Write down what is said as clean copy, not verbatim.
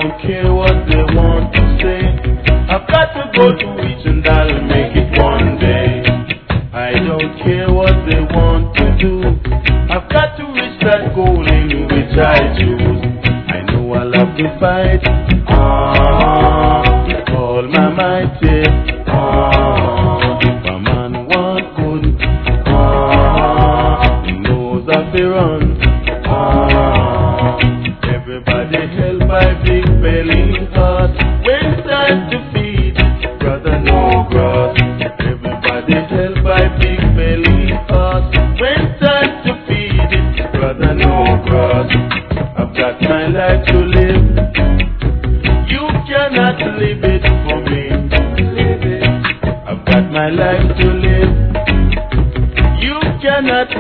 don't care what they want to say. I've got to go to each and I'll make it one day. I don't care what they want to do. I've got to reach that goal in which I choose. I know I'll have to fight. All my might, yeah. If a man want good, he knows how to run. Everybody held by big belly heart. When it's time to feed, brother no grass. Everybody held by big belly heart. When it's time to feed it, brother no grass. I've got my life to live. You cannot live it for me. I've got my life to live. You cannot